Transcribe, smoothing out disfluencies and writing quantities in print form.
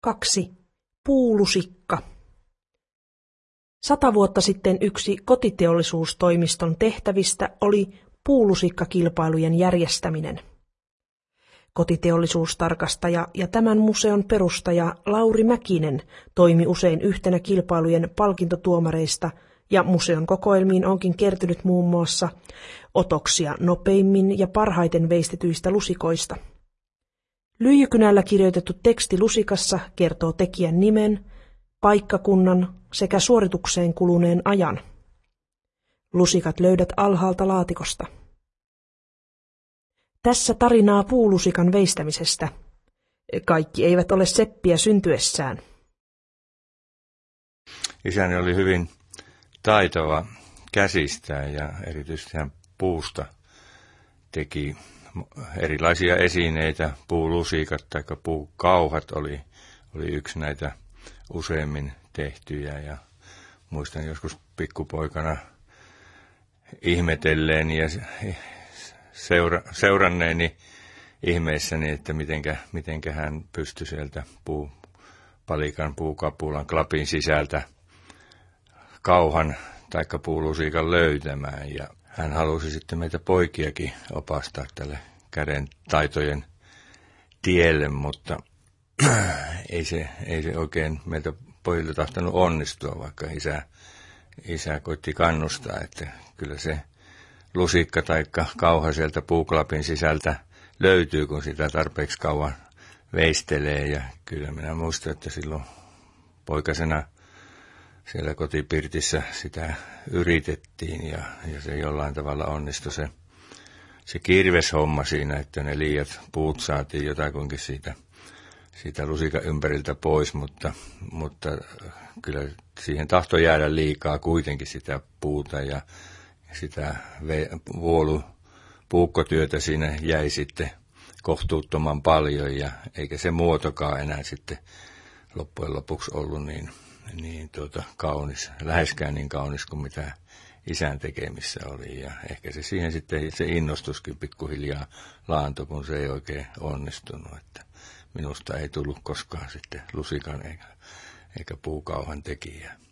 2. Puulusikka. 100 vuotta sitten yksi kotiteollisuustoimiston tehtävistä oli puulusikkakilpailujen järjestäminen. Kotiteollisuustarkastaja ja tämän museon perustaja Lauri Mäkinen toimi usein yhtenä kilpailujen palkintotuomareista, ja museon kokoelmiin onkin kertynyt muun muassa otoksia nopeimmin ja parhaiten veistetyistä lusikoista. Lyijykynällä kirjoitettu teksti lusikassa kertoo tekijän nimen, paikkakunnan sekä suoritukseen kuluneen ajan. Lusikat löydät alhaalta laatikosta. Tässä tarinaa puulusikan veistämisestä. Kaikki eivät ole seppiä syntyessään. Isäni oli hyvin taitava käsistään ja erityisesti hän puusta teki erilaisia esineitä. Puulusikat tai puukauhat oli yksi näitä useimmin tehtyjä, ja muistan joskus pikkupoikana ihmetelleen ja seuranneeni ihmeissäni, että mitenkä hän pystyi sieltä puupalikan, puukapulan, klapin sisältä kauhan tai puulusikan löytämään, ja hän halusi sitten meitä poikiakin opastaa tälle käden taitojen tielle, mutta ei se oikein meiltä pojilta tahtonut onnistua, vaikka isä koitti kannustaa, että kyllä se lusikka tai kauha sieltä puuklapin sisältä löytyy, kun sitä tarpeeksi kauan veistelee. Ja kyllä minä muistan, että silloin poikasena siellä kotipirtissä sitä yritettiin ja se jollain tavalla onnistui se kirveshomma siinä, että ne liiat puut saatiin jotakuinkin siitä lusikan ympäriltä pois, mutta kyllä siihen tahtoi jäädä liikaa kuitenkin sitä puuta ja sitä puukkotyötä siinä jäi sitten kohtuuttoman paljon, ja eikä se muotokaan enää sitten loppujen lopuksi ollut niin kaunis, läheskään niin kaunis kuin mitä isän tekemissä oli, ja ehkä se siihen sitten se innostuskin pikkuhiljaa laantui, kun se ei oikein onnistunut, että minusta ei tullut koskaan sitten lusikan eikä puukauhan tekijää.